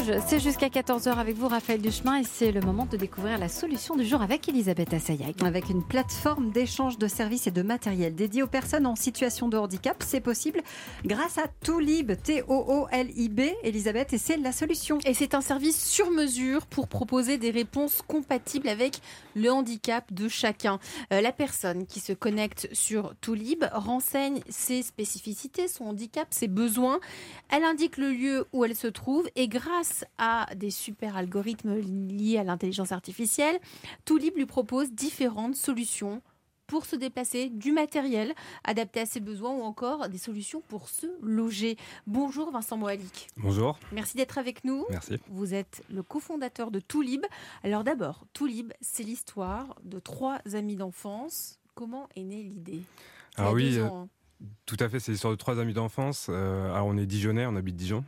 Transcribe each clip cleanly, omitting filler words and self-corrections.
Rouge, c'est jusqu'à 14h avec vous, Raphaël Duchemin, et c'est le moment de découvrir la solution du jour avec Elisabeth Assayag. Avec une plateforme d'échange de services et de matériel dédiée aux personnes en situation de handicap, c'est possible grâce à Toolib, Toolib, Elisabeth, et c'est la solution. Et c'est un service sur mesure pour proposer des réponses compatibles avec le handicap de chacun. La personne qui se connecte sur Toolib renseigne ses spécificités, son handicap, ses besoins. Elle indique le lieu où elle se trouve et grâce à des super algorithmes liés à l'intelligence artificielle, Toolib lui propose différentes solutions pour se déplacer, du matériel adapté à ses besoins ou encore des solutions pour se loger. Bonjour Vincent Moalik. Bonjour. Merci d'être avec nous. Merci. Vous êtes le cofondateur de Toolib. Alors d'abord, Toolib, c'est l'histoire de 3 amis d'enfance. Comment est née l'idée ? Alors oui, tout à fait, c'est l'histoire de 3 amis d'enfance. Alors on est Dijonnais, on habite Dijon.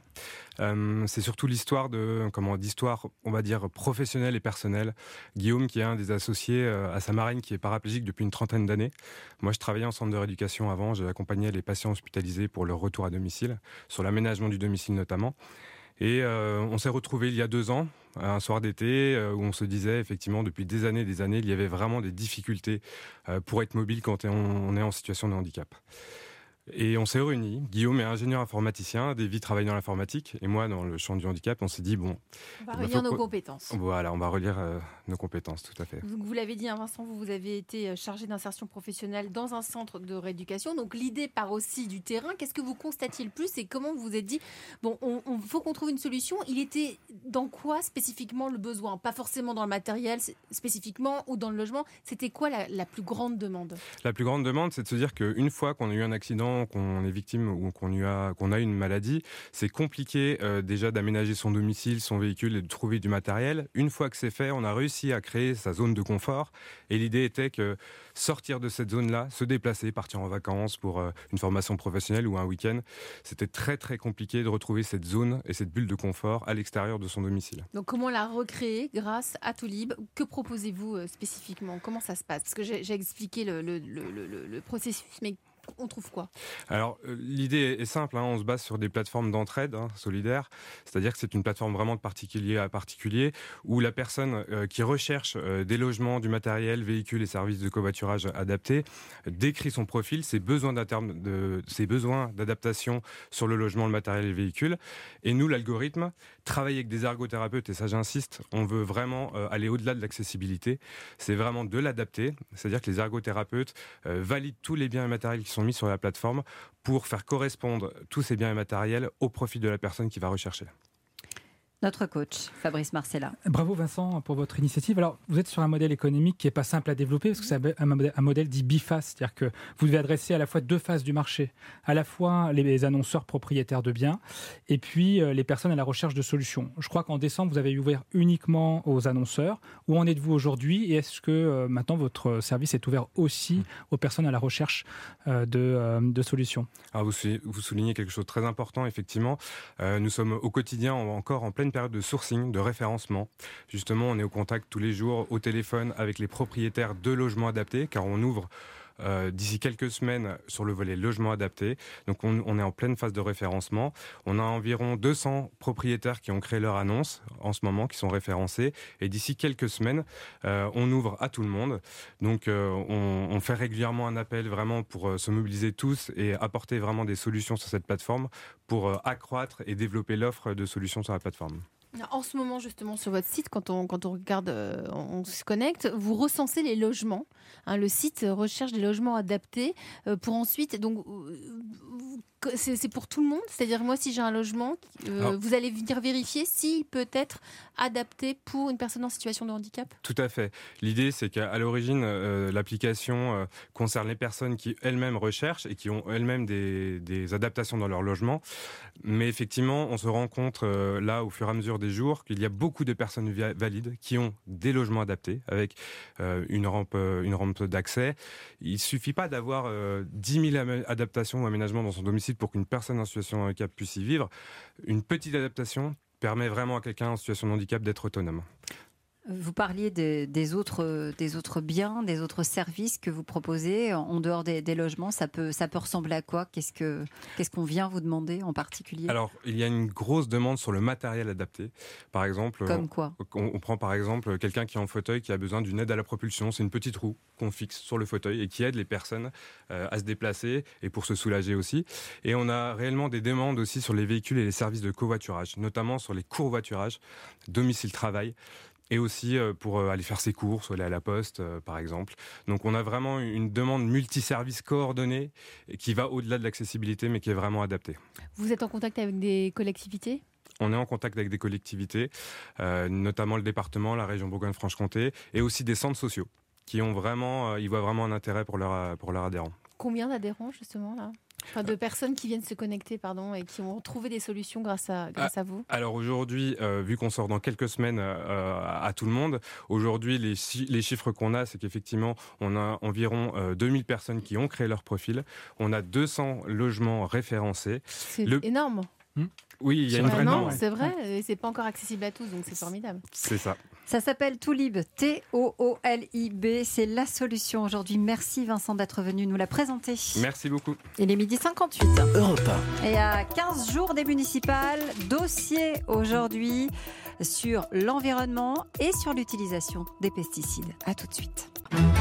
C'est surtout l'histoire d'histoire, on va dire, professionnelle et personnelle. Guillaume, qui est un des associés à sa marraine, qui est paraplégique depuis une 30aine d'années. Moi, je travaillais en centre de rééducation avant. J'ai accompagné les patients hospitalisés pour leur retour à domicile, sur l'aménagement du domicile notamment. Et on s'est retrouvés il y a 2 ans, un soir d'été, où on se disait effectivement depuis des années, il y avait vraiment des difficultés pour être mobile quand on est en situation de handicap. Et on s'est réunis. Guillaume est ingénieur informaticien, Davy travaille dans l'informatique, et moi dans le champ du handicap. On s'est dit, on va relire nos compétences. Voilà, on va relire nos compétences, tout à fait. Vous l'avez dit, Vincent, vous avez été chargé d'insertion professionnelle dans un centre de rééducation. Donc l'idée part aussi du terrain. Qu'est-ce que vous constatiez le plus et comment vous vous êtes dit, on faut qu'on trouve une solution. Il était dans quoi spécifiquement le besoin ? Pas forcément dans le matériel spécifiquement ou dans le logement. C'était quoi la plus grande demande ? La plus grande demande, c'est de se dire qu'une fois qu'on a eu un accident, qu'on est victime ou qu'on a une maladie, c'est compliqué déjà d'aménager son domicile, son véhicule et de trouver du matériel. Une fois que c'est fait, on a réussi à créer sa zone de confort et l'idée était que sortir de cette zone-là, se déplacer, partir en vacances pour une formation professionnelle ou un week-end, c'était très très compliqué de retrouver cette zone et cette bulle de confort à l'extérieur de son domicile. Donc comment la recréer grâce à Toolib ? Que proposez-vous spécifiquement ? Comment ça se passe ? Parce que j'ai expliqué le processus, mais on trouve quoi ? Alors, l'idée est simple, on se base sur des plateformes d'entraide solidaires, c'est-à-dire que c'est une plateforme vraiment de particulier à particulier, où la personne qui recherche des logements, du matériel, véhicules et services de covoiturage adaptés, décrit son profil, ses besoins d'adaptation sur le logement, le matériel et le véhicule, et nous, l'algorithme, travaille avec des ergothérapeutes, et ça j'insiste, on veut vraiment aller au-delà de l'accessibilité, c'est vraiment de l'adapter, c'est-à-dire que les ergothérapeutes valident tous les biens et matériels qui sont mis sur la plateforme pour faire correspondre tous ces biens et matériels au profit de la personne qui va rechercher. Notre coach, Fabrice Marcella. Bravo Vincent pour votre initiative. Alors, vous êtes sur un modèle économique qui n'est pas simple à développer parce que c'est un modèle dit biface, c'est-à-dire que vous devez adresser à la fois 2 phases du marché, à la fois les annonceurs propriétaires de biens et puis les personnes à la recherche de solutions. Je crois qu'en décembre, vous avez ouvert uniquement aux annonceurs. Où en êtes-vous aujourd'hui et est-ce que maintenant votre service est ouvert aussi aux personnes à la recherche de solutions ? Alors vous soulignez quelque chose de très important, effectivement. Nous sommes au quotidien encore en pleine période de sourcing, de référencement. Justement, on est au contact tous les jours au téléphone avec les propriétaires de logements adaptés, car on ouvre d'ici quelques semaines sur le volet logement adapté. Donc on est en pleine phase de référencement. On a environ 200 propriétaires qui ont créé leur annonce en ce moment, qui sont référencés. Et d'ici quelques semaines, on ouvre à tout le monde. Donc on fait régulièrement un appel vraiment pour se mobiliser tous et apporter vraiment des solutions sur cette plateforme pour accroître et développer l'offre de solutions sur la plateforme. En ce moment, justement, sur votre site, quand on regarde, on se connecte, vous recensez les logements. Le site recherche des logements adaptés pour ensuite... Donc, c'est pour tout le monde ? C'est-à-dire, moi, si j'ai un logement, vous allez venir vérifier s'il peut être adapté pour une personne en situation de handicap ? Tout à fait. L'idée, c'est qu'à l'origine, l'application concerne les personnes qui elles-mêmes recherchent et qui ont elles-mêmes des adaptations dans leur logement. Mais effectivement, on se rend compte là, au fur et à mesure des jours, qu'il y a beaucoup de personnes valides qui ont des logements adaptés avec une rampe d'accès. Il suffit pas d'avoir 10 000 adaptations ou aménagements dans son domicile pour qu'une personne en situation de handicap puisse y vivre. Une petite adaptation permet vraiment à quelqu'un en situation de handicap d'être autonome. Vous parliez des autres biens, des autres services que vous proposez en dehors des logements. Ça peut ressembler à quoi ? Qu'est-ce qu'on vient vous demander en particulier ? Alors, il y a une grosse demande sur le matériel adapté. Par exemple, Comme quoi ? on prend par exemple quelqu'un qui est en fauteuil qui a besoin d'une aide à la propulsion. C'est une petite roue qu'on fixe sur le fauteuil et qui aide les personnes à se déplacer et pour se soulager aussi. Et on a réellement des demandes aussi sur les véhicules et les services de covoiturage, notamment sur les covoiturages, domicile-travail. Et aussi pour aller faire ses courses ou aller à la poste, par exemple. Donc on a vraiment une demande multiservice coordonnée qui va au-delà de l'accessibilité, mais qui est vraiment adaptée. Vous êtes en contact avec des collectivités ? On est en contact avec des collectivités, notamment le département, la région Bourgogne-Franche-Comté, et aussi des centres sociaux, qui ont vraiment, ils voient vraiment un intérêt pour leurs adhérents. Combien d'adhérents, justement, là ? Enfin, de personnes qui viennent se connecter, et qui ont trouvé des solutions grâce à vous. Alors aujourd'hui, vu qu'on sort dans quelques semaines à tout le monde, aujourd'hui les chiffres qu'on a, c'est qu'effectivement on a environ 2000 personnes qui ont créé leur profil, on a 200 logements référencés. C'est énorme. Oui, il y a une vraie demande. C'est vrai, et c'est pas encore accessible à tous, donc c'est formidable. C'est ça. Ça s'appelle Toolib, Toolib. C'est la solution aujourd'hui. Merci Vincent d'être venu nous la présenter. Merci beaucoup. Il est 12h58. Europe 1. Et à 15 jours des municipales, dossier aujourd'hui sur l'environnement et sur l'utilisation des pesticides. À tout de suite.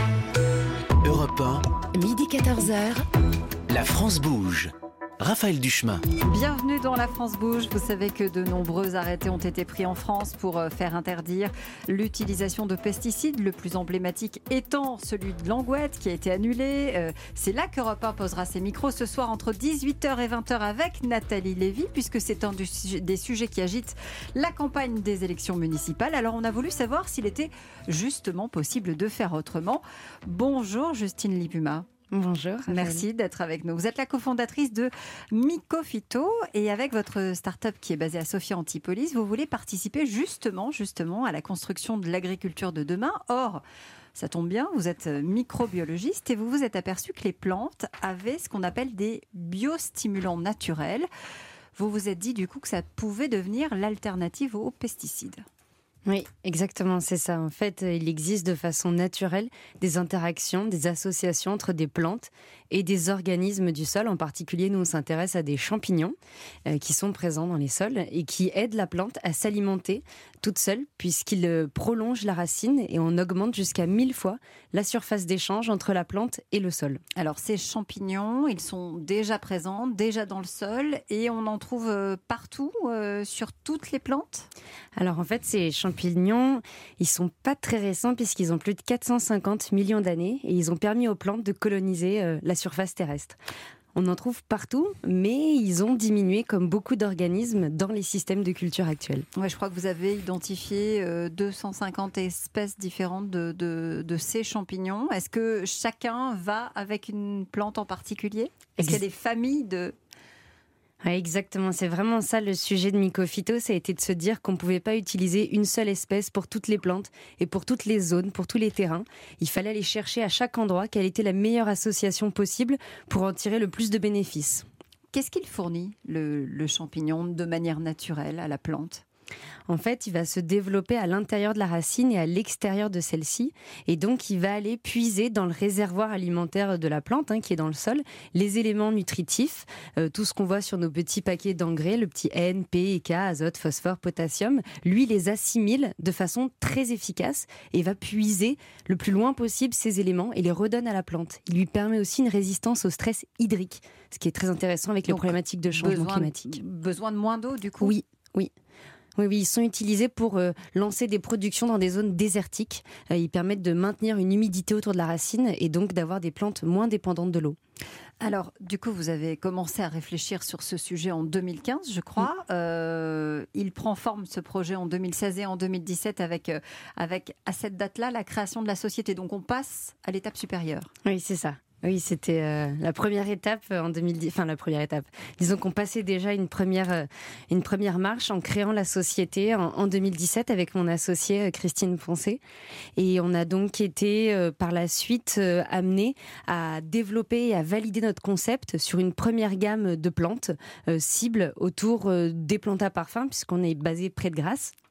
Europe 1. Midi 14h. La France bouge. Raphaël Duchemin. Bienvenue dans La France bouge. Vous savez que de nombreux arrêtés ont été pris en France pour faire interdire l'utilisation de pesticides, le plus emblématique étant celui de l'Angouette qui a été annulé. C'est là qu'Europe 1 posera ses micros ce soir entre 18h et 20h avec Nathalie Lévy, puisque c'est un des sujets qui agitent la campagne des élections municipales. Alors on a voulu savoir s'il était justement possible de faire autrement. Bonjour Justine Lipuma. Bonjour. Merci d'être avec nous. Vous êtes la cofondatrice de Mycophyto et avec votre start-up qui est basée à Sophia Antipolis, vous voulez participer justement à la construction de l'agriculture de demain. Or, ça tombe bien, vous êtes microbiologiste et vous vous êtes aperçu que les plantes avaient ce qu'on appelle des biostimulants naturels. Vous vous êtes dit du coup que ça pouvait devenir l'alternative aux pesticides. Oui, exactement, c'est ça. En fait, il existe de façon naturelle des interactions, des associations entre des plantes et des organismes du sol. En particulier, nous, on s'intéresse à des champignons qui sont présents dans les sols et qui aident la plante à s'alimenter toute seule puisqu'ils prolongent la racine et on augmente jusqu'à 1000 fois la surface d'échange entre la plante et le sol. Alors, ces champignons, ils sont déjà présents, déjà dans le sol et on en trouve partout, sur toutes les plantes ? Alors, en fait, ces champignons, ils sont pas très récents puisqu'ils ont plus de 450 millions d'années et ils ont permis aux plantes de coloniser la surface terrestre. On en trouve partout, mais ils ont diminué comme beaucoup d'organismes dans les systèmes de culture actuels. Ouais, je crois que vous avez identifié 250 espèces différentes de ces champignons. Est-ce que chacun va avec une plante en particulier ? Est-ce qu'il y a des familles de... Ouais, exactement, c'est vraiment ça le sujet de Mycophyto, ça a été de se dire qu'on ne pouvait pas utiliser une seule espèce pour toutes les plantes et pour toutes les zones, pour tous les terrains. Il fallait aller chercher à chaque endroit quelle était la meilleure association possible pour en tirer le plus de bénéfices. Qu'est-ce qu'il fournit, le champignon, de manière naturelle à la plante ? En fait, il va se développer à l'intérieur de la racine et à l'extérieur de celle-ci. Et donc, il va aller puiser dans le réservoir alimentaire de la plante, qui est dans le sol, les éléments nutritifs, tout ce qu'on voit sur nos petits paquets d'engrais, le petit N, P, K, azote, phosphore, potassium. Lui, il les assimile de façon très efficace et va puiser le plus loin possible ces éléments et les redonne à la plante. Il lui permet aussi une résistance au stress hydrique, ce qui est très intéressant avec les problématiques de changement climatique. Besoin de moins d'eau, du coup ? Oui. Oui, ils sont utilisés pour lancer des productions dans des zones désertiques. Ils permettent de maintenir une humidité autour de la racine et donc d'avoir des plantes moins dépendantes de l'eau. Alors, du coup, vous avez commencé à réfléchir sur ce sujet en 2015, je crois. Il prend forme, ce projet, en 2016 et en 2017 avec à cette date-là, la création de la société. Donc, on passe à l'étape supérieure. Oui, c'est ça. Oui, c'était la première étape en 2010. Enfin, la première étape. Disons qu'on passait déjà une première marche en créant la société en 2017 avec mon associée Christine Poncé. Et on a donc été par la suite amenés à développer et à valider notre concept sur une première gamme de plantes cibles autour des plantes à parfum, puisqu'on est basé près de Grasse.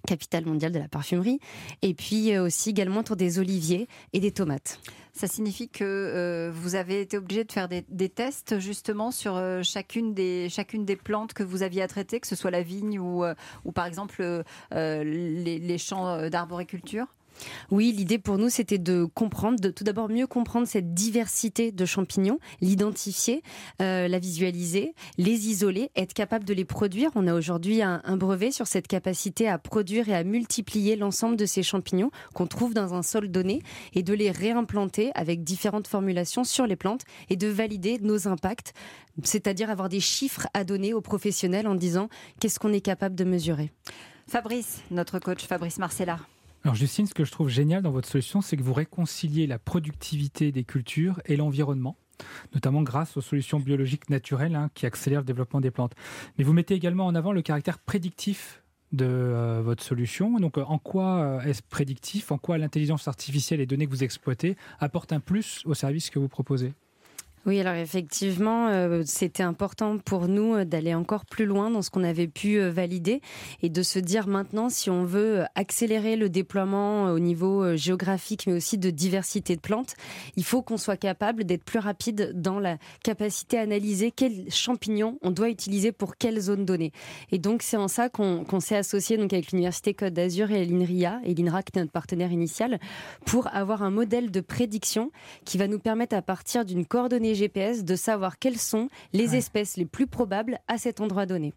capitale mondiale de la parfumerie, et puis aussi également autour des oliviers et des tomates. Ça signifie que vous avez été obligé de faire des tests justement sur chacune des plantes que vous aviez à traiter, que ce soit la vigne ou par exemple les champs d'arboriculture. Oui, l'idée pour nous, c'était de comprendre, de tout d'abord mieux comprendre cette diversité de champignons, l'identifier, la visualiser, les isoler, être capable de les produire. On a aujourd'hui un brevet sur cette capacité à produire et à multiplier l'ensemble de ces champignons qu'on trouve dans un sol donné et de les réimplanter avec différentes formulations sur les plantes et de valider nos impacts, c'est-à-dire avoir des chiffres à donner aux professionnels en disant qu'est-ce qu'on est capable de mesurer. Fabrice, notre coach Fabrice Marcella. Alors Justine, ce que je trouve génial dans votre solution, c'est que vous réconciliez la productivité des cultures et l'environnement, notamment grâce aux solutions biologiques naturelles qui accélèrent le développement des plantes. Mais vous mettez également en avant le caractère prédictif de votre solution. Donc en quoi est-ce prédictif ? En quoi l'intelligence artificielle et les données que vous exploitez apportent un plus au service que vous proposez ? Oui, alors effectivement, c'était important pour nous d'aller encore plus loin dans ce qu'on avait pu valider et de se dire maintenant, si on veut accélérer le déploiement au niveau géographique, mais aussi de diversité de plantes, il faut qu'on soit capable d'être plus rapide dans la capacité à analyser quels champignons on doit utiliser pour quelle zone donnée. Et donc, c'est en ça qu'on s'est associé donc, avec l'Université Côte d'Azur et l'INRIA, et l'INRA qui est notre partenaire initial, pour avoir un modèle de prédiction qui va nous permettre, à partir d'une coordonnée GPS, de savoir quelles sont les espèces les plus probables à cet endroit donné.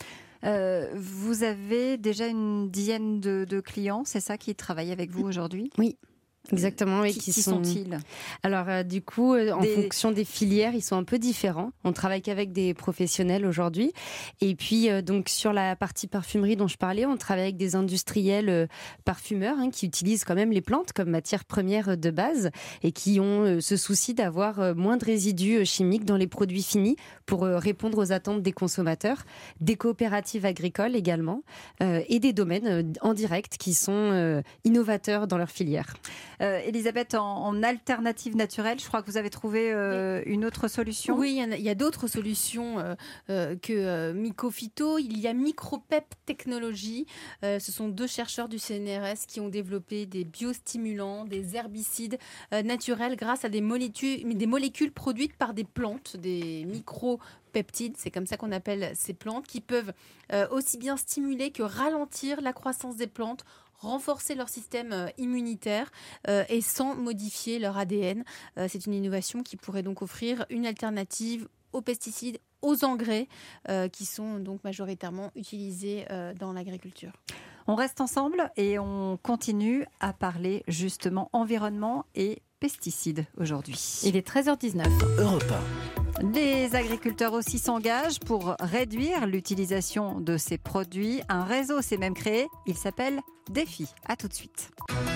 Vous avez déjà une dizaine de clients, c'est ça, qui travaillent avec vous aujourd'hui ? Oui. Exactement. Et qui sont-ils ? Alors, du coup, en fonction des filières, ils sont un peu différents. On travaille qu'avec des professionnels aujourd'hui. Et puis, donc, sur la partie parfumerie dont je parlais, on travaille avec des industriels parfumeurs qui utilisent quand même les plantes comme matière première de base et qui ont ce souci d'avoir moins de résidus chimiques dans les produits finis pour répondre aux attentes des consommateurs, des coopératives agricoles également et des domaines en direct qui sont innovateurs dans leur filière. Elisabeth, en alternative naturelle, je crois que vous avez trouvé une autre solution. Oui, il y a d'autres solutions que Mycophyto. Il y a Micropep Technologies. Ce sont 2 chercheurs du CNRS qui ont développé des biostimulants, des herbicides naturels grâce à des molécules produites par des plantes, des micropeptides, c'est comme ça qu'on appelle ces plantes, qui peuvent aussi bien stimuler que ralentir la croissance des plantes, renforcer leur système immunitaire et sans modifier leur ADN. C'est une innovation qui pourrait donc offrir une alternative aux pesticides, aux engrais qui sont donc majoritairement utilisés dans l'agriculture. On reste ensemble et on continue à parler justement environnement et pesticides aujourd'hui. Il est 13h19. Europe 1. Les agriculteurs aussi s'engagent pour réduire l'utilisation de ces produits. Un réseau s'est même créé, il s'appelle Défi. À tout de suite.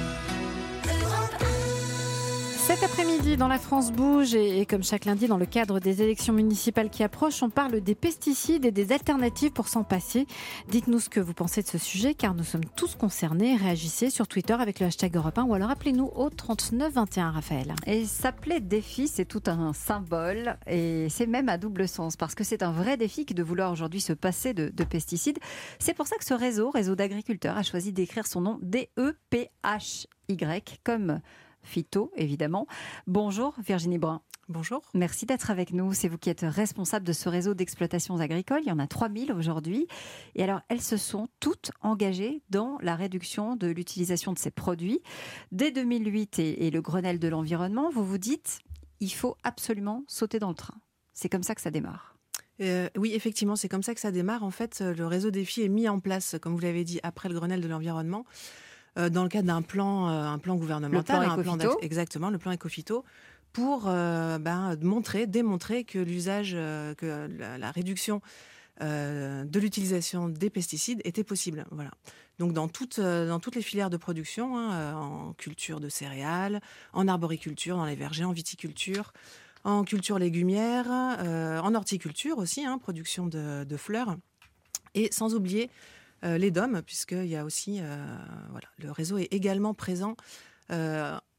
Cet après-midi, dans La France bouge, et comme chaque lundi, dans le cadre des élections municipales qui approchent, on parle des pesticides et des alternatives pour s'en passer. Dites-nous ce que vous pensez de ce sujet, car nous sommes tous concernés. Réagissez sur Twitter avec le hashtag Europe 1 ou alors appelez-nous au 39 21, Raphaël. Et s'appeler défi, c'est tout un symbole et c'est même à double sens parce que c'est un vrai défi que de vouloir aujourd'hui se passer de pesticides. C'est pour ça que ce réseau d'agriculteurs, a choisi d'écrire son nom DEPHY comme phyto, évidemment. Bonjour Virginie Brun. Bonjour. Merci d'être avec nous. C'est vous qui êtes responsable de ce réseau d'exploitations agricoles. Il y en a 3000 aujourd'hui. Et alors, elles se sont toutes engagées dans la réduction de l'utilisation de ces produits. Dès 2008 et le Grenelle de l'environnement, vous vous dites, il faut absolument sauter dans le train. C'est comme ça que ça démarre. Oui, effectivement, c'est comme ça que ça démarre. En fait, le réseau Défi est mis en place, comme vous l'avez dit, après le Grenelle de l'environnement, dans le cadre d'un plan gouvernemental. Exactement, le plan Écophyto, pour démontrer que l'usage, la réduction de l'utilisation des pesticides était possible. Voilà. Donc dans toutes les filières de production, en culture de céréales, en arboriculture, dans les vergers, en viticulture, en culture légumière, en horticulture aussi, production de fleurs, et sans oublier les DOM, puisqu'il y a aussi, le réseau est également présent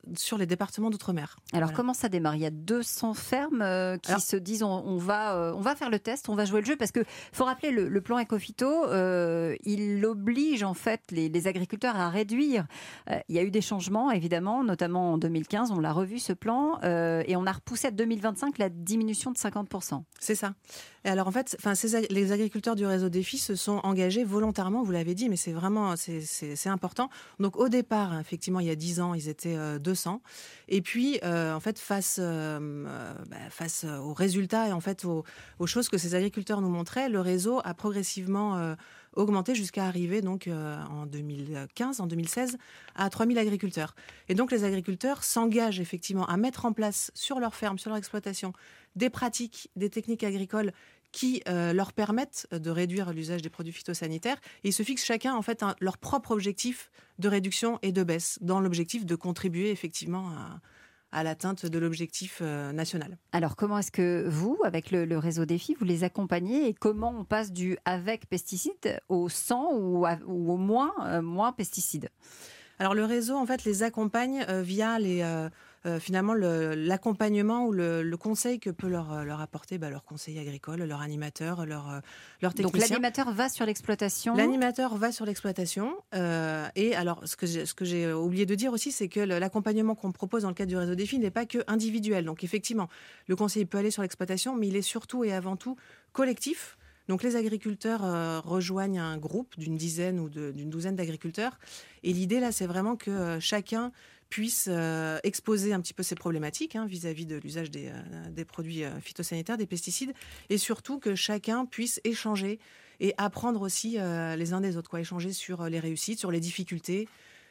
sur les départements d'outre-mer. Alors comment ça démarre ? Il y a 200 fermes qui se disent on va faire le test, on va jouer le jeu, parce que faut rappeler le plan Ecophyto, il oblige en fait les agriculteurs à réduire. Il y a eu des changements évidemment, notamment en 2015, on l'a revu ce plan et on a repoussé à 2025 la diminution de 50%. C'est ça. Et alors en fait, les agriculteurs du réseau Défi se sont engagés volontairement, vous l'avez dit, mais c'est vraiment c'est important. Donc au départ, effectivement, il y a 10 ans, ils étaient 200. Et puis en fait, face aux résultats et en fait aux choses que ces agriculteurs nous montraient, le réseau a progressivement augmenté jusqu'à arriver donc en 2016 à 3000 agriculteurs. Et donc les agriculteurs s'engagent effectivement à mettre en place sur leur ferme, sur leur exploitation, des pratiques, des techniques agricoles qui leur permettent de réduire l'usage des produits phytosanitaires. Et ils se fixent chacun en fait leur propre objectif de réduction et de baisse, dans l'objectif de contribuer effectivement à l'atteinte de l'objectif national. Alors comment est-ce que vous, avec le réseau Défi, vous les accompagnez et comment on passe du avec pesticides au sans ou au moins pesticides ? Alors le réseau en fait les accompagne via finalement l'accompagnement ou le conseil que peut leur apporter leur conseiller agricole, leur animateur, leur technicien. Donc l'animateur va sur l'exploitation. L'animateur va sur l'exploitation. Et alors ce que j'ai oublié de dire aussi, c'est que l'accompagnement qu'on propose dans le cadre du réseau Défi n'est pas que individuel. Donc effectivement, le conseiller peut aller sur l'exploitation, mais il est surtout et avant tout collectif. Donc les agriculteurs rejoignent un groupe d'une dizaine ou d'une douzaine d'agriculteurs. Et l'idée là, c'est vraiment que chacun puisse exposer un petit peu ses problématiques vis-à-vis de l'usage des produits phytosanitaires, des pesticides, et surtout que chacun puisse échanger et apprendre aussi les uns des autres, échanger sur les réussites, sur les difficultés,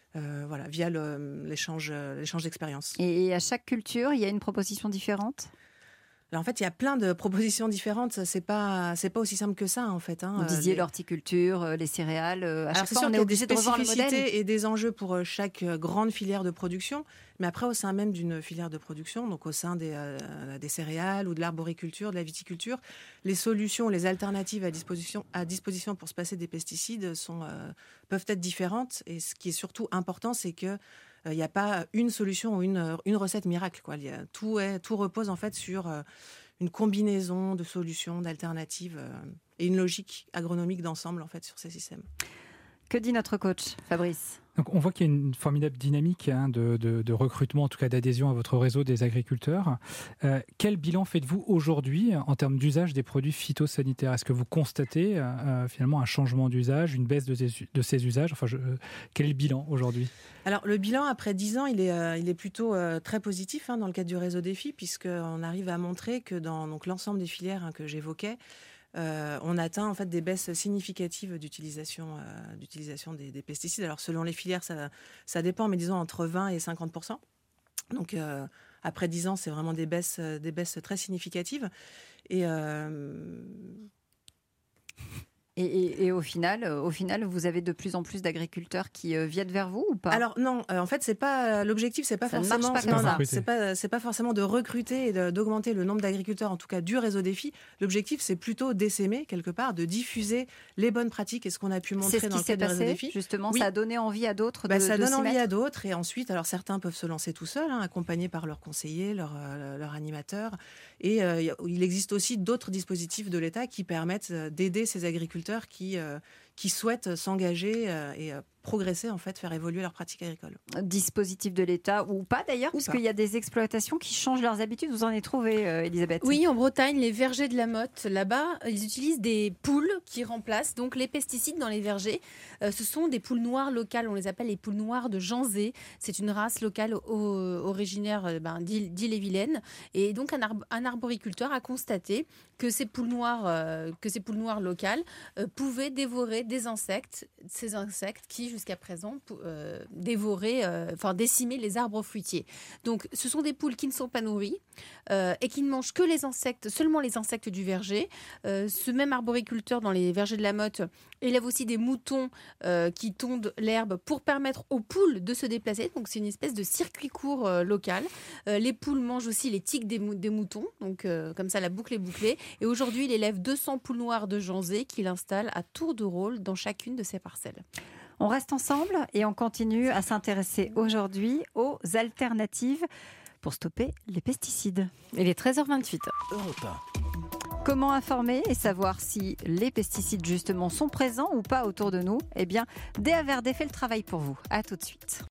via l'échange d'expériences. Et à chaque culture, il y a une proposition différente ? Alors en fait, il y a plein de propositions différentes. C'est pas aussi simple que ça en fait. Vous disiez l'horticulture, les céréales. À chaque fois, on est obligé de revoir le modèle. Il y a des spécificités et des enjeux pour chaque grande filière de production. Mais après, au sein même d'une filière de production, donc au sein des céréales ou de l'arboriculture, de la viticulture, les solutions, les alternatives à disposition pour se passer des pesticides peuvent être différentes. Et ce qui est surtout important, c'est que il n'y a pas une solution ou une recette miracle. Tout repose en fait sur une combinaison de solutions, d'alternatives et une logique agronomique d'ensemble en fait sur ces systèmes. Que dit notre coach, Fabrice ? Donc on voit qu'il y a une formidable dynamique de recrutement, en tout cas d'adhésion à votre réseau des agriculteurs. Quel bilan faites-vous aujourd'hui en termes d'usage des produits phytosanitaires ? Est-ce que vous constatez finalement un changement d'usage, une baisse de ces usages ? Quel est le bilan aujourd'hui ? Alors le bilan après 10 ans, il est plutôt très positif dans le cadre du réseau Défi, puisqu'on arrive à montrer que dans l'ensemble des filières que j'évoquais, on atteint en fait des baisses significatives d'utilisation des pesticides. Alors selon les filières, ça dépend, mais disons entre 20 et 50%. Donc après 10 ans, c'est vraiment des baisses très significatives. Et au final, vous avez de plus en plus d'agriculteurs qui viennent vers vous ou pas ? Alors non, en fait, c'est pas l'objectif, c'est pas forcément. C'est pas forcément de recruter et d'augmenter le nombre d'agriculteurs, en tout cas du réseau Défi. L'objectif, c'est plutôt d'essaimer quelque part, de diffuser les bonnes pratiques et ce qu'on a pu montrer dans le cadre du réseau Défi. Justement, oui. Ça a donné envie à d'autres. Ça donne envie à d'autres, et ensuite, alors certains peuvent se lancer tout seuls, accompagnés par leurs conseillers, leur animateur. Et il existe aussi d'autres dispositifs de l'État qui permettent d'aider ces agriculteurs qui souhaitent s'engager et progresser, en fait, faire évoluer leurs pratiques agricoles. Dispositif de l'État ou pas d'ailleurs, parce qu'il y a des exploitations qui changent leurs habitudes. Vous en avez trouvé, Elisabeth ? Oui, en Bretagne, les vergers de la Motte, là-bas, ils utilisent des poules qui remplacent donc les pesticides dans les vergers. Ce sont des poules noires locales, on les appelle les poules noires de Janzé. C'est une race locale originaire d'Ille-et-Vilaine. Et donc un arboriculteur a constaté que ces poules noires locales pouvaient dévorer des insectes, ces insectes qui jusqu'à présent décimer les arbres fruitiers. Donc ce sont des poules qui ne sont pas nourries et qui ne mangent que seulement les insectes du verger. Ce même arboriculteur dans les vergers de la Motte élève aussi des moutons qui tondent l'herbe pour permettre aux poules de se déplacer. Donc c'est une espèce de circuit court local. Les poules mangent aussi les tiques des moutons. Donc comme ça la boucle est bouclée. Et aujourd'hui il élève 200 poules noires de Janzé qu'il installe à tour de rôle dans chacune de ses parcelles. On reste ensemble et on continue à s'intéresser aujourd'hui aux alternatives pour stopper les pesticides. Il est 13h28. Europe 1. Comment informer et savoir si les pesticides justement sont présents ou pas autour de nous? Eh bien, DAVRD fait le travail pour vous. À tout de suite.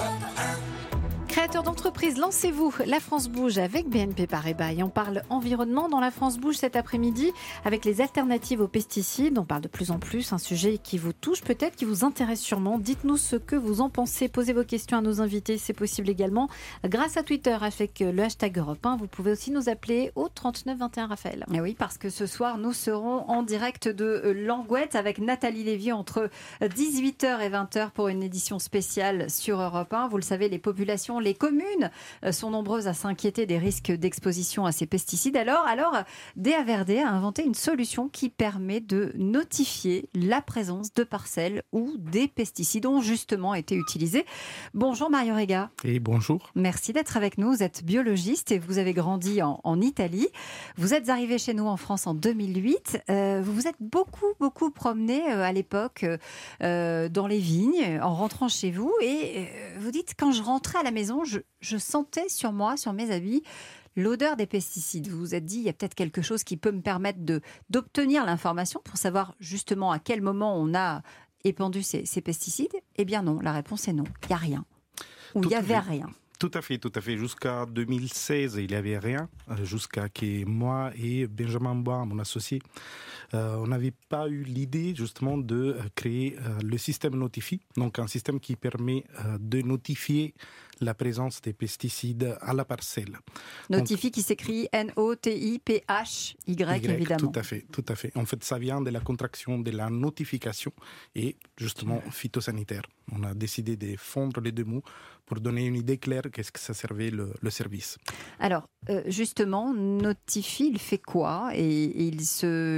Créateurs d'entreprise, lancez-vous. La France bouge avec BNP Paribas et on parle environnement dans La France bouge cet après-midi avec les alternatives aux pesticides. On parle de plus en plus, un sujet qui vous touche peut-être, qui vous intéresse sûrement. Dites-nous ce que vous en pensez. Posez vos questions à nos invités, c'est possible également grâce à Twitter avec le hashtag Europe 1. Vous pouvez aussi nous appeler au 39 21 Raphaël. Et oui, parce que ce soir, nous serons en direct de Languette avec Nathalie Lévy entre 18h et 20h pour une édition spéciale sur Europe 1. Vous le savez, les populations, les communes sont nombreuses à s'inquiéter des risques d'exposition à ces pesticides. Alors, DAVRD a inventé une solution qui permet de notifier la présence de parcelles où des pesticides ont justement été utilisés. Bonjour Mario Rega. Et bonjour. Merci d'être avec nous. Vous êtes biologiste et vous avez grandi en Italie. Vous êtes arrivé chez nous en France en 2008. Vous vous êtes beaucoup promené à l'époque dans les vignes en rentrant chez vous. Et vous dites, quand je rentrais à la maison, je sentais sur moi, sur mes habits, l'odeur des pesticides. Vous vous êtes dit, il y a peut-être quelque chose qui peut me permettre d'obtenir l'information pour savoir justement à quel moment on a épandu ces pesticides. Eh bien non, la réponse est non. Il n'y a rien. Ou il n'y avait rien. Tout à fait. Jusqu'à 2016, il n'y avait rien. Jusqu'à que moi et Benjamin Bois, mon associé, on n'avait pas eu l'idée justement de créer le système Notify, donc un système qui permet de notifier la présence des pesticides à la parcelle. Notify qui s'écrit N-O-T-I-P-H-Y, évidemment. Tout à fait. En fait, ça vient de la contraction de la notification et justement phytosanitaire. On a décidé de fondre les deux mots pour donner une idée claire qu'est-ce que ça servait le service. Alors, justement, Notify, il fait quoi et il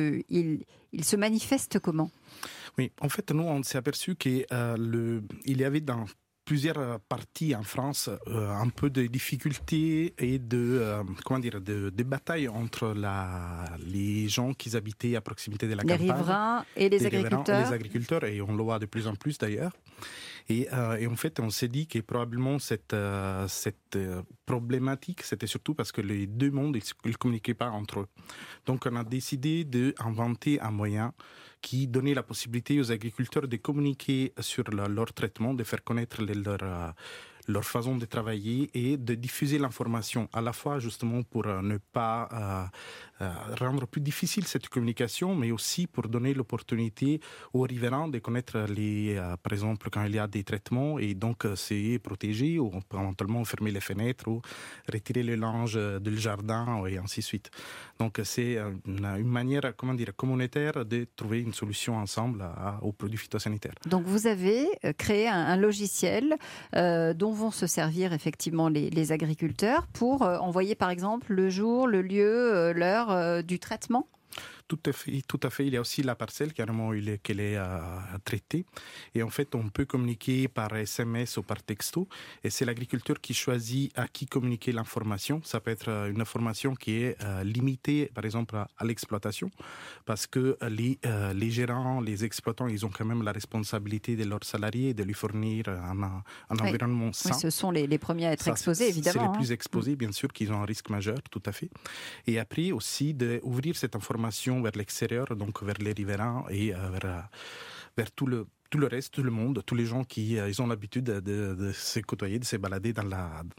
se manifeste comment? Oui, en fait, nous, on s'est aperçu qu'il y avait dans plusieurs parties en France un peu de difficultés et de batailles entre les gens qui habitaient à proximité de la campagne. Les riverains et les agriculteurs. Les agriculteurs, et on le voit de plus en plus d'ailleurs. Et en fait, on s'est dit que probablement cette problématique, c'était surtout parce que les deux mondes, ils ne communiquaient pas entre eux. Donc, on a décidé d'inventer un moyen qui donnait la possibilité aux agriculteurs de communiquer sur leur traitement, de faire connaître leur façon de travailler et de diffuser l'information, à la fois justement pour ne pas rendre plus difficile cette communication, mais aussi pour donner l'opportunité aux riverains de connaître par exemple, quand il y a des traitements, et donc c'est protégé, ou éventuellement fermer les fenêtres, ou retirer le linge du jardin, et ainsi de suite. Donc c'est une manière, communautaire de trouver une solution ensemble aux produits phytosanitaires. Donc vous avez créé un logiciel dont vont se servir effectivement les agriculteurs pour envoyer par exemple le jour, le lieu, l'heure du traitement? Tout à fait. Il y a aussi la parcelle carrément qu'elle est traitée. Et en fait, on peut communiquer par SMS ou par texto. Et c'est l'agriculteur qui choisit à qui communiquer l'information. Ça peut être une information qui est limitée, par exemple, à l'exploitation. Parce que les gérants, les exploitants, ils ont quand même la responsabilité de leurs salariés de lui fournir un environnement sain. Oui, ce sont les premiers à être exposés, évidemment. C'est les plus exposés, bien sûr, qu'ils ont un risque majeur, tout à fait. Et après aussi, d'ouvrir cette information vers l'extérieur, donc vers les riverains et vers tout le reste, tout le monde, tous les gens qui ils ont l'habitude de se côtoyer, de se balader dans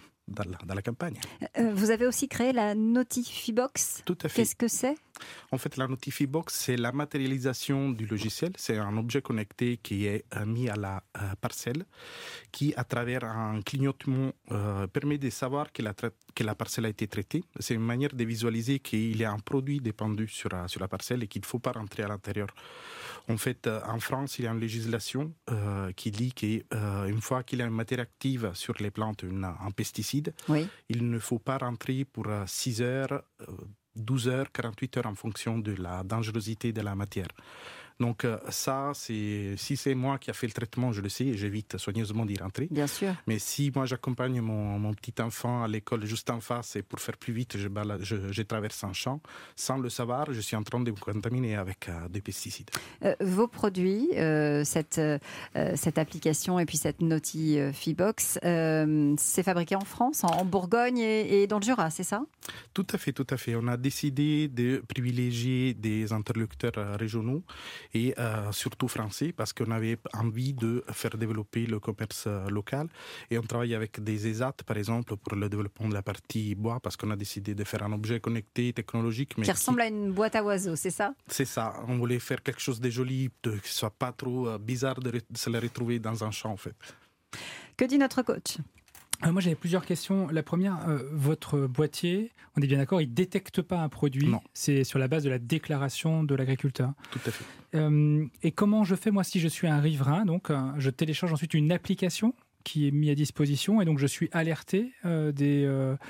la campagne. Vous avez aussi créé la Notify Box. Tout à fait. Qu'est-ce que c'est? En fait, la Notify Box, c'est la matérialisation du logiciel. C'est un objet connecté qui est mis à la parcelle, qui, à travers un clignotement, permet de savoir que la parcelle a été traitée. C'est une manière de visualiser qu'il y a un produit dépendu sur la parcelle et qu'il ne faut pas rentrer à l'intérieur. En fait, en France, il y a une législation qui dit qu'une fois qu'il y a une matière active sur les plantes, un pesticide, oui, il ne faut pas rentrer pour 6 heures, 12 heures, 48 heures en fonction de la dangerosité de la matière. Donc ça, si c'est moi qui a fait le traitement, je le sais, j'évite soigneusement d'y rentrer. Bien sûr. Mais si moi j'accompagne mon petit enfant à l'école juste en face et pour faire plus vite, je traverse un champ, sans le savoir, je suis en train de me contaminer avec des pesticides. Vos produits, cette application et puis cette Notifibox, c'est fabriqué en France, en Bourgogne et dans le Jura, c'est ça ? Tout à fait, tout à fait. On a décidé de privilégier des interlocuteurs régionaux et surtout français parce qu'on avait envie de faire développer le commerce local et on travaille avec des ESAT par exemple pour le développement de la partie bois parce qu'on a décidé de faire un objet connecté technologique mais qui ressemble à une boîte à oiseaux, c'est ça ? C'est ça, on voulait faire quelque chose de joli, qui ne soit pas trop bizarre de se la retrouver dans un champ en fait. Que dit notre coach ? Moi, j'avais plusieurs questions. La première, votre boîtier, on est bien d'accord, il ne détecte pas un produit. Non. C'est sur la base de la déclaration de l'agriculteur. Tout à fait. Et comment je fais, moi, si je suis un riverain ? Donc, je télécharge ensuite une application qui est mise à disposition et donc je suis alerté alors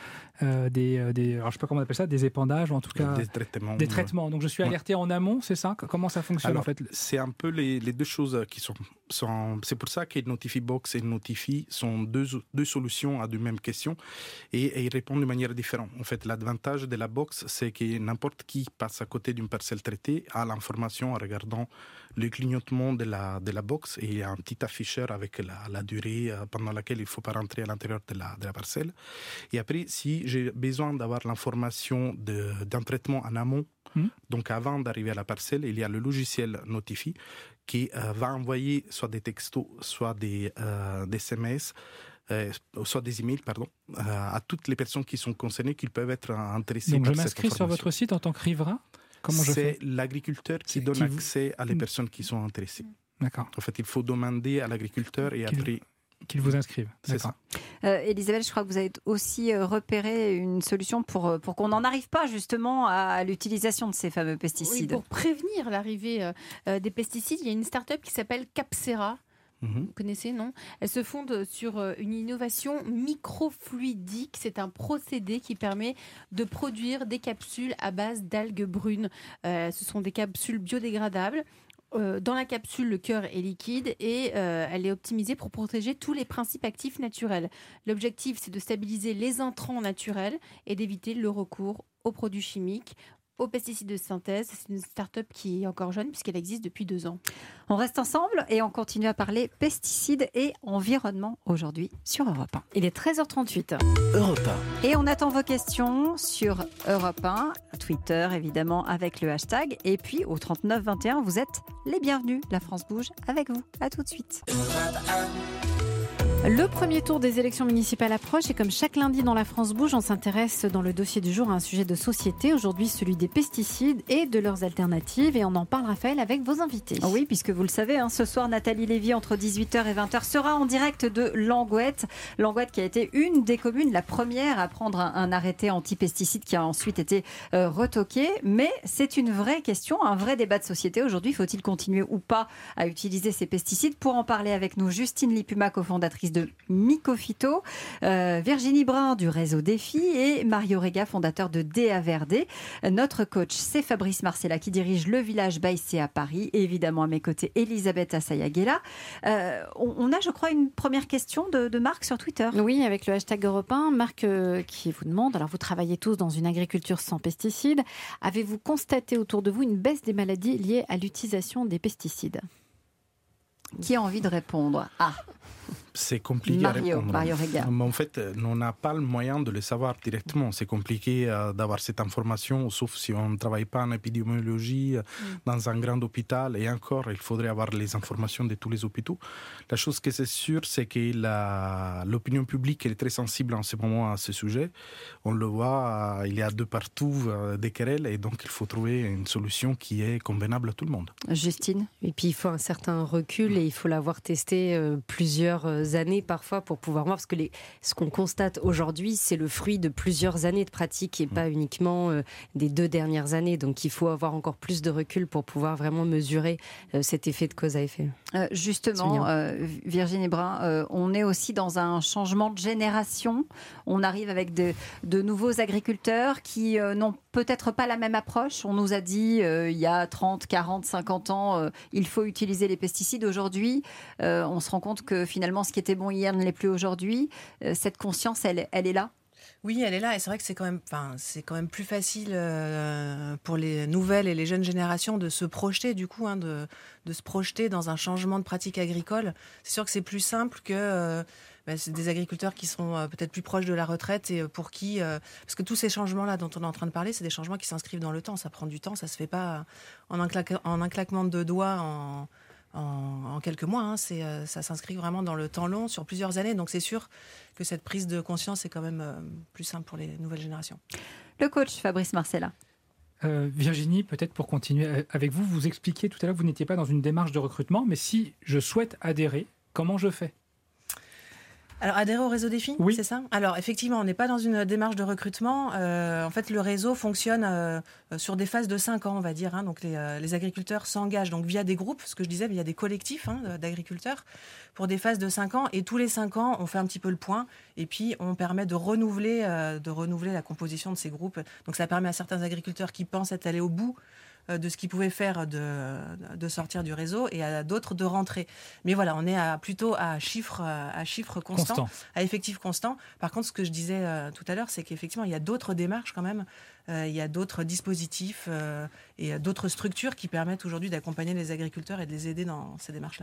je sais pas comment on appelle ça, des épandages ou en tout cas des traitements. Donc je suis alerté en amont, c'est ça ? Comment ça fonctionne en fait ? C'est un peu les deux choses qui sont c'est pour ça que Notifibox et Notifi sont deux solutions à deux mêmes questions et ils répondent de manière différente. En fait, l'avantage de la box, c'est que n'importe qui passe à côté d'une parcelle traitée a l'information en regardant le clignotement de la box et il y a un petit afficheur avec la durée pendant laquelle il ne faut pas rentrer à l'intérieur de la parcelle. Et après, si j'ai besoin d'avoir l'information d'un traitement en amont, donc avant d'arriver à la parcelle, il y a le logiciel Notifi qui va envoyer soit des textos, soit des SMS, soit des emails, à toutes les personnes qui sont concernées, qui peuvent être intéressées donc par je cette m'inscris sur votre site en tant que riverain ? Comment je fais ? C'est l'agriculteur qui donne accès à les personnes qui sont intéressées. D'accord. En fait, il faut demander à l'agriculteur et après... Qu'ils vous inscrivent. C'est ça. Elisabeth, je crois que vous avez aussi repéré une solution pour qu'on n'en arrive pas justement à l'utilisation de ces fameux pesticides. Oui, pour prévenir l'arrivée des pesticides, il y a une start-up qui s'appelle Capcera. Vous connaissez, non ? Elle se fonde sur une innovation microfluidique. C'est un procédé qui permet de produire des capsules à base d'algues brunes. Ce sont des capsules biodégradables. Dans la capsule, le cœur est liquide et elle est optimisée pour protéger tous les principes actifs naturels. L'objectif, c'est de stabiliser les intrants naturels et d'éviter le recours aux produits chimiques, aux pesticides de synthèse. C'est une start-up qui est encore jeune puisqu'elle existe depuis 2 ans. On reste ensemble et on continue à parler pesticides et environnement aujourd'hui sur Europe 1. Il est 13h38. Europe 1. Et on attend vos questions sur Europe 1, Twitter évidemment avec le hashtag. Et puis au 39 21, vous êtes les bienvenus. La France bouge avec vous. À tout de suite. Le premier tour des élections municipales approche et comme chaque lundi dans La France bouge, on s'intéresse dans le dossier du jour à un sujet de société, aujourd'hui celui des pesticides et de leurs alternatives. Et on en parle, Raphaël, avec vos invités. Oui, puisque vous le savez, ce soir, Nathalie Lévy, entre 18h et 20h, sera en direct de Languette. Languette qui a été une des communes, la première à prendre un arrêté anti-pesticides qui a ensuite été retoqué. Mais c'est une vraie question, un vrai débat de société. Aujourd'hui, faut-il continuer ou pas à utiliser ces pesticides ? Pour en parler avec nous, Justine Lipuma, cofondatrice de Mycophyto, Virginie Brun du réseau Défi et Mario Rega, fondateur de DAVRD. Notre coach, c'est Fabrice Marcella qui dirige le village Baïsé à Paris. Et évidemment, à mes côtés, Elisabeth Assayagela. On a, je crois, une première question de Marc sur Twitter. Oui, avec le hashtag Europe 1. Marc qui vous demande, alors vous travaillez tous dans une agriculture sans pesticides. Avez-vous constaté autour de vous une baisse des maladies liées à l'utilisation des pesticides ? Qui a envie de répondre ? C'est compliqué à répondre. Mario Rega. Mais en fait, on n'a pas le moyen de le savoir directement. C'est compliqué d'avoir cette information, sauf si on ne travaille pas en épidémiologie dans un grand hôpital. Et encore, il faudrait avoir les informations de tous les hôpitaux. La chose que c'est sûr, c'est que l'opinion publique est très sensible en ce moment à ce sujet. On le voit, il y a de partout des querelles et donc il faut trouver une solution qui est convenable à tout le monde. Justine ? Et puis il faut un certain recul et il faut l'avoir testé plusieurs années parfois pour pouvoir voir, parce que ce qu'on constate aujourd'hui, c'est le fruit de plusieurs années de pratique et pas uniquement des 2 dernières années. Donc il faut avoir encore plus de recul pour pouvoir vraiment mesurer cet effet de cause à effet. Justement, Virginie Brun, on est aussi dans un changement de génération. On arrive avec de nouveaux agriculteurs qui n'ont peut-être pas la même approche. On nous a dit il y a 30, 40, 50 ans, il faut utiliser les pesticides. Aujourd'hui, on se rend compte que finalement, ce qui était bon hier ne l'est plus aujourd'hui. Cette conscience, elle est là. Oui, elle est là et c'est vrai que c'est quand même plus facile pour les nouvelles et les jeunes générations de se projeter du coup, de se projeter dans un changement de pratique agricole. C'est sûr que c'est plus simple que c'est des agriculteurs qui sont peut-être plus proches de la retraite et pour qui parce que tous ces changements-là dont on est en train de parler, c'est des changements qui s'inscrivent dans le temps. Ça prend du temps, ça se fait pas en un claquement de doigts en quelques mois. Ça s'inscrit vraiment dans le temps long, sur plusieurs années. Donc c'est sûr que cette prise de conscience est quand même plus simple pour les nouvelles générations. Le coach Fabrice Marcella. Virginie, peut-être pour continuer avec vous, vous expliquiez tout à l'heure que vous n'étiez pas dans une démarche de recrutement, mais si je souhaite adhérer, comment je fais ? Alors, adhérer au réseau Défi, oui. C'est ça ? Alors, effectivement, on n'est pas dans une démarche de recrutement. En fait, le réseau fonctionne sur des phases de 5 ans, on va dire. Donc, les agriculteurs s'engagent donc via des groupes, ce que je disais, via des collectifs d'agriculteurs, pour des phases de 5 ans. Et tous les 5 ans, on fait un petit peu le point. Et puis, on permet de renouveler la composition de ces groupes. Donc, ça permet à certains agriculteurs qui pensent être allés au bout de ce qu'ils pouvaient faire de sortir du réseau et à d'autres de rentrer. Mais voilà, on est plutôt à chiffres constants, à effectifs constants. Par contre, ce que je disais tout à l'heure, c'est qu'effectivement, il y a d'autres démarches quand même, il y a d'autres dispositifs et d'autres structures qui permettent aujourd'hui d'accompagner les agriculteurs et de les aider dans ces démarches-là.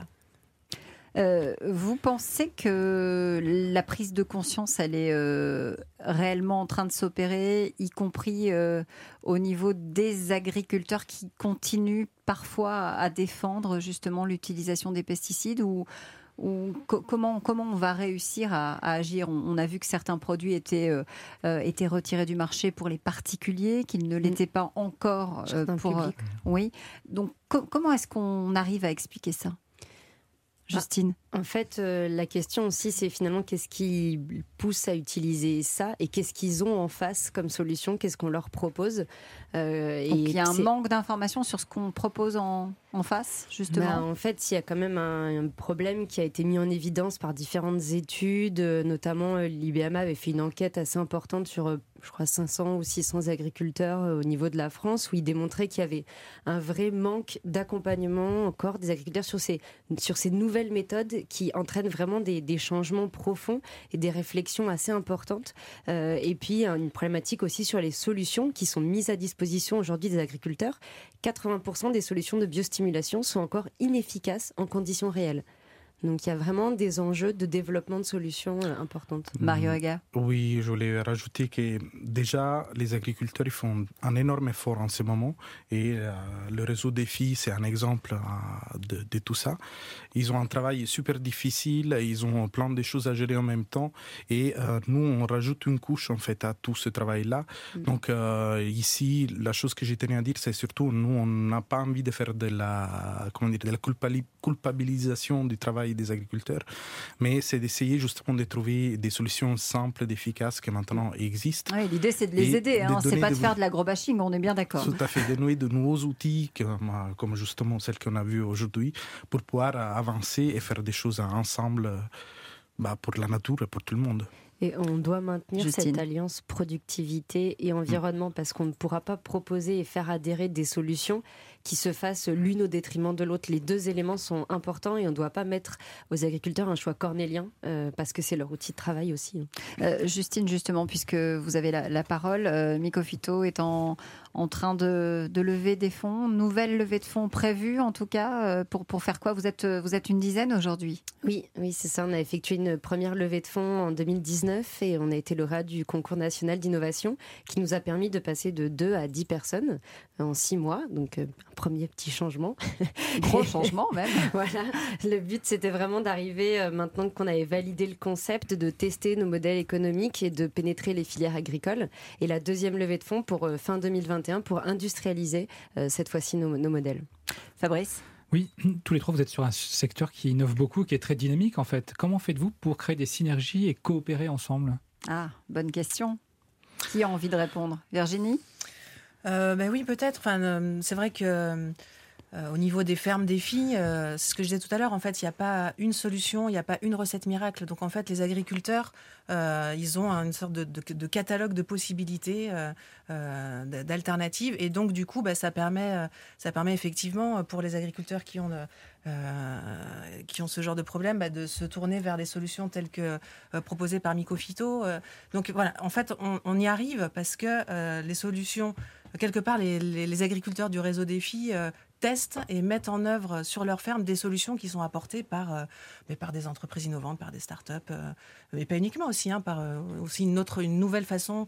Vous pensez que la prise de conscience, elle est réellement en train de s'opérer, y compris au niveau des agriculteurs qui continuent parfois à défendre justement l'utilisation des pesticides ou comment on va réussir à agir ? On a vu que certains produits étaient retirés du marché pour les particuliers, qu'ils ne l'étaient pas encore pour... oui. Donc comment est-ce qu'on arrive à expliquer ça ? Justine. En fait, la question aussi, c'est finalement qu'est-ce qui pousse à utiliser ça et qu'est-ce qu'ils ont en face comme solution, qu'est-ce qu'on leur propose. Donc il y a un manque d'informations sur ce qu'on propose en face, justement. En fait, il y a quand même un problème qui a été mis en évidence par différentes études, notamment l'IBAMA avait fait une enquête assez importante sur, je crois, 500 ou 600 agriculteurs au niveau de la France, où il démontrait qu'il y avait un vrai manque d'accompagnement encore des agriculteurs sur ces nouvelles méthodes qui entraînent vraiment des changements profonds et des réflexions assez importantes. Et puis, une problématique aussi sur les solutions qui sont mises à disposition aujourd'hui des agriculteurs. 80% des solutions de biostimulation sont encore inefficaces en conditions réelles. Donc il y a vraiment des enjeux de développement de solutions importantes. Mario Haga. Oui, je voulais rajouter que déjà les agriculteurs ils font un énorme effort en ce moment et le réseau Défi c'est un exemple de tout ça. Ils ont un travail super difficile, ils ont plein de choses à gérer en même temps et nous on rajoute une couche en fait à tout ce travail-là. Donc ici la chose que j'ai tenu à dire c'est surtout nous on n'a pas envie de faire de la culpabilisation du travail des agriculteurs, mais c'est d'essayer justement de trouver des solutions simples, efficaces qui maintenant existent. Oui, l'idée c'est de les aider, c'est pas de faire de l'agrobashing, on est bien d'accord. Tout à fait, de nouer de nouveaux outils comme justement celles qu'on a vues aujourd'hui pour pouvoir avancer et faire des choses ensemble pour la nature et pour tout le monde. Et on doit maintenir cette alliance productivité et environnement parce qu'on ne pourra pas proposer et faire adhérer des solutions qui se fassent l'une au détriment de l'autre. Les deux éléments sont importants et on ne doit pas mettre aux agriculteurs un choix cornélien parce que c'est leur outil de travail aussi. Justine, justement, puisque vous avez la parole, Mycofito est en train de lever des fonds, nouvelle levée de fonds prévue en tout cas, pour faire quoi ? Vous êtes une dizaine aujourd'hui ? Oui, c'est ça. On a effectué une première levée de fonds en 2019 et on a été lauréat du concours national d'innovation qui nous a permis de passer de 2 à 10 personnes en 6 mois. Donc, un premier petit changement. Gros changement même. Voilà. Le but, c'était vraiment d'arriver, maintenant qu'on avait validé le concept, de tester nos modèles économiques et de pénétrer les filières agricoles. Et la deuxième levée de fonds pour fin 2021 pour industrialiser cette fois-ci nos modèles. Fabrice ? Oui, tous les trois, vous êtes sur un secteur qui innove beaucoup, qui est très dynamique en fait. Comment faites-vous pour créer des synergies et coopérer ensemble ? Ah, bonne question. Qui a envie de répondre ? Virginie ? Oui, peut-être. C'est vrai que Au niveau des fermes défis, ce que je disais tout à l'heure, en fait, il n'y a pas une solution, il n'y a pas une recette miracle. Donc, en fait, les agriculteurs, ils ont une sorte de catalogue de possibilités, d'alternatives. Et donc, du coup, ça permet effectivement, pour les agriculteurs qui ont ce genre de problème, de se tourner vers des solutions telles que proposées par Mycophyto. Donc, voilà, en fait, on y arrive parce que les solutions, quelque part, les agriculteurs du réseau Défi testent et mettent en œuvre sur leur ferme des solutions qui sont apportées par des entreprises innovantes, par des startups, mais pas uniquement aussi, par aussi une autre façon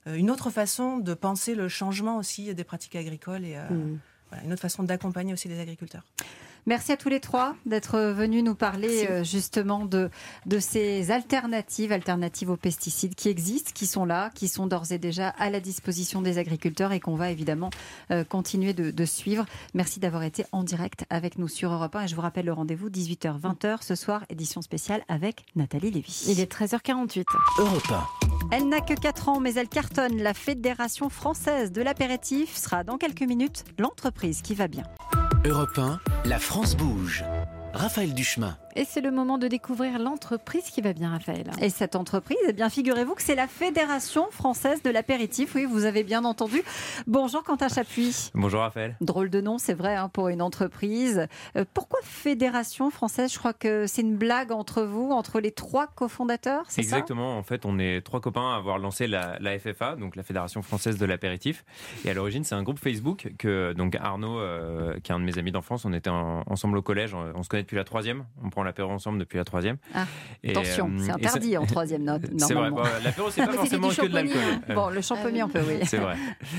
de penser le changement aussi des pratiques agricoles et une autre façon d'accompagner aussi les agriculteurs. Merci à tous les trois d'être venus nous parler justement de ces alternatives aux pesticides qui existent, qui sont là, qui sont d'ores et déjà à la disposition des agriculteurs et qu'on va évidemment continuer de suivre. Merci d'avoir été en direct avec nous sur Europe 1 et je vous rappelle le rendez-vous 18h-20h ce soir, édition spéciale avec Nathalie Lévy. Il est 13h48. Europe 1. Elle n'a que 4 ans mais elle cartonne. La Fédération française de l'apéritif sera dans quelques minutes l'entreprise qui va bien. Europe 1, la France bouge. Raphaël Duchemin. Et c'est le moment de découvrir l'entreprise qui va bien, Raphaël. Et cette entreprise, figurez-vous que c'est la Fédération française de l'apéritif. Oui, vous avez bien entendu. Bonjour Quentin Chapuis. Bonjour Raphaël. Drôle de nom, c'est vrai, pour une entreprise. Pourquoi Fédération française ? Je crois que c'est une blague entre vous, entre les 3 cofondateurs, c'est Exactement. ça ? En fait, on est 3 copains à avoir lancé la FFA, donc la Fédération française de l'apéritif. Et à l'origine, c'est un groupe Facebook que donc Arnaud, qui est un de mes amis d'enfance, on était ensemble au collège. On se connaît depuis la 3e. On prend l'apéro ensemble depuis la 3e. Ah, attention, c'est interdit en 3e note. C'est vrai, l'apéro c'est pas forcément que de l'alcool. Bon, le champignon un peu, oui. C'est vrai.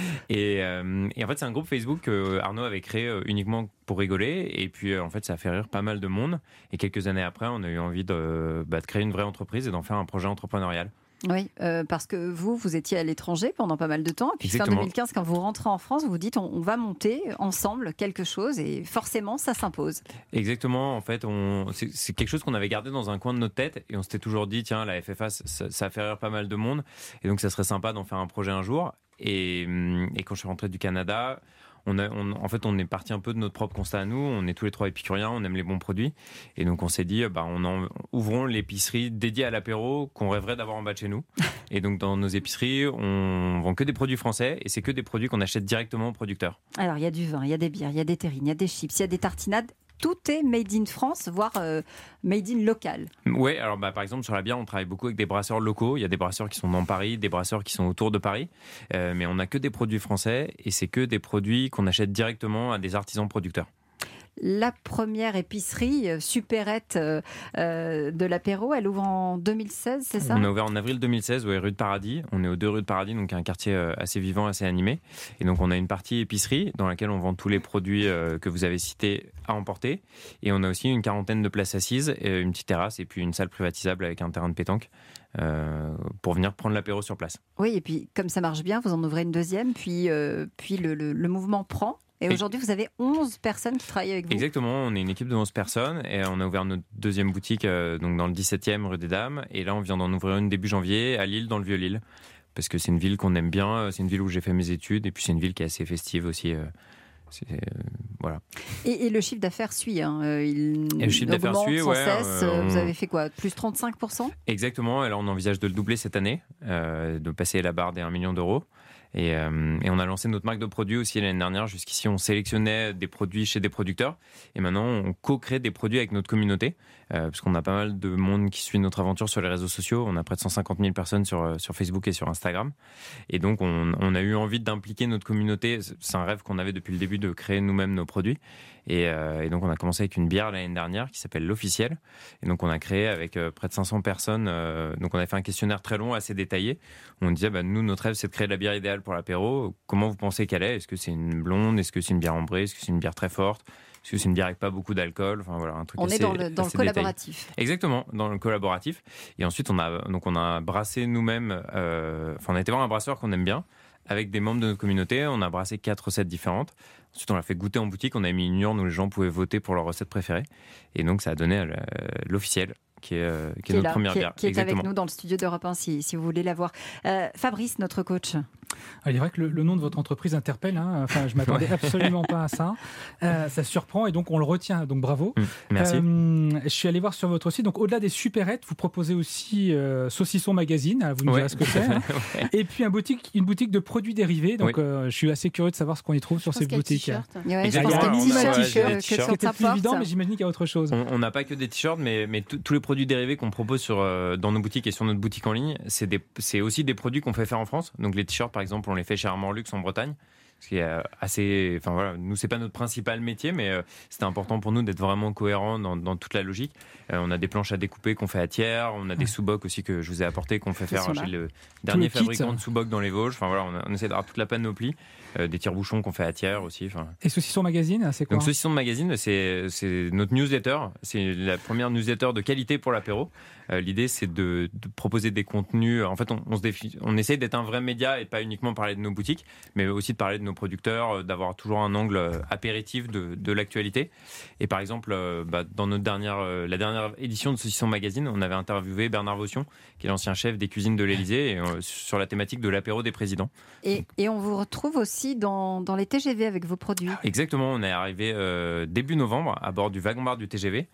Et en fait, c'est un groupe Facebook que Arnaud avait créé uniquement pour rigoler. Et puis, en fait, ça a fait rire pas mal de monde. Et quelques années après, on a eu envie de créer une vraie entreprise et d'en faire un projet entrepreneurial. Oui, parce que vous étiez à l'étranger pendant pas mal de temps. Et puis Exactement. fin 2015, quand vous rentrez en France, vous vous dites on va monter ensemble quelque chose et forcément, ça s'impose. Exactement. En fait, c'est quelque chose qu'on avait gardé dans un coin de notre tête et on s'était toujours dit, tiens, la FFA, ça fait rire pas mal de monde. Et donc, ça serait sympa d'en faire un projet un jour. Et quand je suis rentré du Canada... On est parti un peu de notre propre constat à nous. On est tous les 3 épicuriens, on aime les bons produits. Et donc, on s'est dit, ouvrons l'épicerie dédiée à l'apéro qu'on rêverait d'avoir en bas de chez nous. Et donc, dans nos épiceries, on vend que des produits français et c'est que des produits qu'on achète directement aux producteurs. Alors, il y a du vin, il y a des bières, il y a des terrines, il y a des chips, il y a des tartinades. Tout est made in France, voire made in local. Oui, alors par exemple sur la bière, on travaille beaucoup avec des brasseurs locaux. Il y a des brasseurs qui sont dans Paris, des brasseurs qui sont autour de Paris. Mais on n'a que des produits français et c'est que des produits qu'on achète directement à des artisans producteurs. La première épicerie supérette de l'apéro, elle ouvre en 2016, c'est ça ? On a ouvert en avril 2016, rue de Paradis. On est aux 2 rues de Paradis, donc un quartier assez vivant, assez animé. Et donc on a une partie épicerie dans laquelle on vend tous les produits que vous avez cités à emporter. Et on a aussi une 40aine de places assises, une petite terrasse et puis une salle privatisable avec un terrain de pétanque pour venir prendre l'apéro sur place. Oui, et puis comme ça marche bien, vous en ouvrez une deuxième, puis le mouvement prend. Et aujourd'hui, vous avez 11 personnes qui travaillent avec vous. Exactement, on est une équipe de 11 personnes et on a ouvert notre deuxième boutique donc dans le 17e rue des Dames. Et là, on vient d'en ouvrir une début janvier à Lille, dans le Vieux-Lille. Parce que c'est une ville qu'on aime bien, c'est une ville où j'ai fait mes études et puis c'est une ville qui est assez festive aussi. Voilà. Et le chiffre d'affaires suit. Le chiffre d'affaires suit, sans cesse. Vous avez fait quoi ? Plus 35% ? Exactement, et là on envisage de le doubler cette année, de passer la barre des 1 million d'euros. Et on a lancé notre marque de produits aussi l'année dernière. Jusqu'ici, on sélectionnait des produits chez des producteurs. Et maintenant, on co-crée des produits avec notre communauté. Parce qu'on a pas mal de monde qui suit notre aventure sur les réseaux sociaux. On a près de 150 000 personnes sur Facebook et sur Instagram. Et donc, on a eu envie d'impliquer notre communauté. C'est un rêve qu'on avait depuis le début de créer nous-mêmes nos produits. Et donc, on a commencé avec une bière l'année dernière qui s'appelle l'Officiel. Et donc, on a créé avec près de 500 personnes. Donc, on a fait un questionnaire très long, assez détaillé. On disait, nous, notre rêve, c'est de créer la bière idéale pour l'apéro. Comment vous pensez qu'elle est ? Est-ce que c'est une blonde ? Est-ce que c'est une bière ambrée ? Est-ce que c'est une bière très forte ? Est-ce que c'est une bière avec pas beaucoup d'alcool ? Enfin, voilà, un truc on assez, est dans le collaboratif. Détaillé. Exactement, dans le collaboratif. Et ensuite, on a brassé nous-mêmes. On a été voir un brasseur qu'on aime bien. Avec des membres de notre communauté, on a brassé 4 recettes différentes. Ensuite, on l'a fait goûter en boutique. On a mis une urne où les gens pouvaient voter pour leur recette préférée. Et donc, ça a donné l'Officiel, qui est notre première bière. Qui est avec nous dans le studio d'Europe 1, si vous voulez la voir. Fabrice, notre coach. Il est vrai que le nom de votre entreprise interpelle. Enfin, je m'attendais absolument pas à ça. Ça surprend et donc on le retient. Donc bravo. Merci. Je suis allé voir sur votre site. Donc au-delà des supérettes, vous proposez aussi Saucisson Magazine. Vous nous direz ce que c'est. Et puis une boutique de produits dérivés. Donc je suis assez curieux de savoir ce qu'on y trouve sur ces boutiques. Ouais, je pense qu'il y a des t-shirts C'était plus évident, mais j'imagine qu'il y a autre chose. On n'a pas que des t-shirts, mais tous les produits dérivés qu'on propose dans nos boutiques et sur notre boutique en ligne, c'est aussi des produits qu'on fait faire en France. Donc les t-shirts, par exemple, on les fait chez Armor Luxe en Bretagne. Ce qui est assez, enfin voilà, nous c'est pas notre principal métier, mais c'était important pour nous d'être vraiment cohérent dans toute la logique. On a des planches à découper qu'on fait à Thiers, on a des sous-bocs aussi que je vous ai apportés qu'on fait faire chez le dernier fabricant de sous-bocs dans les Vosges. Enfin voilà, on essaie d'avoir toute la panoplie, des tire-bouchons qu'on fait à Thiers aussi. Et Saucisson Magazine, c'est quoi? Donc Saucisson Magazine, c'est notre newsletter, c'est la première newsletter de qualité pour l'apéro. L'idée c'est de proposer des contenus. En fait, on essaie d'être un vrai média et pas uniquement parler de nos boutiques, mais aussi de parler de nos producteurs, d'avoir toujours un angle apéritif de l'actualité. Et par exemple, dans la dernière édition de Saucisson Magazine, on avait interviewé Bernard Vaution, qui est l'ancien chef des cuisines de l'Élysée, sur la thématique de l'apéro des présidents. Et on vous retrouve aussi dans les TGV avec vos produits. Exactement, on est arrivé début novembre à bord du wagon-bar du TGV,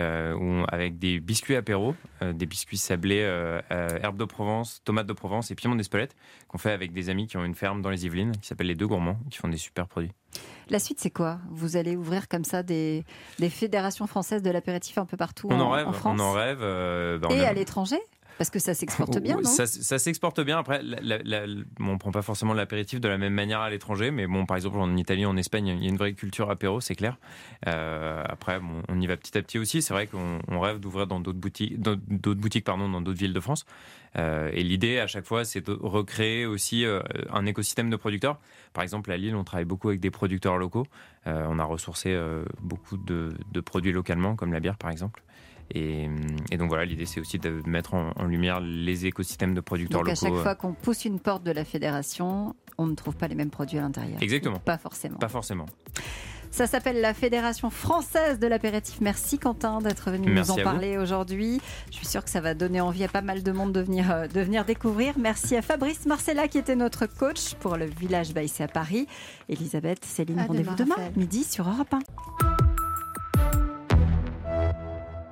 avec des biscuits apéro, des biscuits sablés, herbes de Provence, tomates de Provence et piment d'Espelette, qu'on fait avec des amis qui ont une ferme dans les Yvelines, qui s'appelle les Deux Gourmands, qui font des super produits. La suite, c'est quoi? Vous allez ouvrir comme ça des fédérations françaises de l'apéritif un peu partout en France? On en rêve. Et à l'étranger? Parce que ça s'exporte bien, non? Ça s'exporte bien. Après, on ne prend pas forcément l'apéritif de la même manière à l'étranger, mais bon, par exemple, en Italie, en Espagne, il y a une vraie culture apéro, c'est clair. Après, on y va petit à petit aussi. C'est vrai qu'on rêve d'ouvrir dans d'autres boutiques, dans d'autres villes de France. Et l'idée, à chaque fois, c'est de recréer aussi un écosystème de producteurs. Par exemple, à Lille, on travaille beaucoup avec des producteurs locaux. On a ressourcé beaucoup de produits localement, comme la bière, par exemple. Et donc voilà, l'idée c'est aussi de mettre en lumière les écosystèmes de producteurs locaux. Donc à chaque fois qu'on pousse une porte de la fédération, on ne trouve pas les mêmes produits à l'intérieur. Exactement. Pas forcément. Pas forcément. Ça s'appelle la Fédération française de l'apéritif. Merci Quentin d'être venu nous en parler aujourd'hui. Je suis sûre que ça va donner envie à pas mal de monde de venir découvrir. Merci à Fabrice Marcella qui était notre coach pour le Village Baissé à Paris. Elisabeth, Céline, rendez-vous demain, midi sur Europe 1.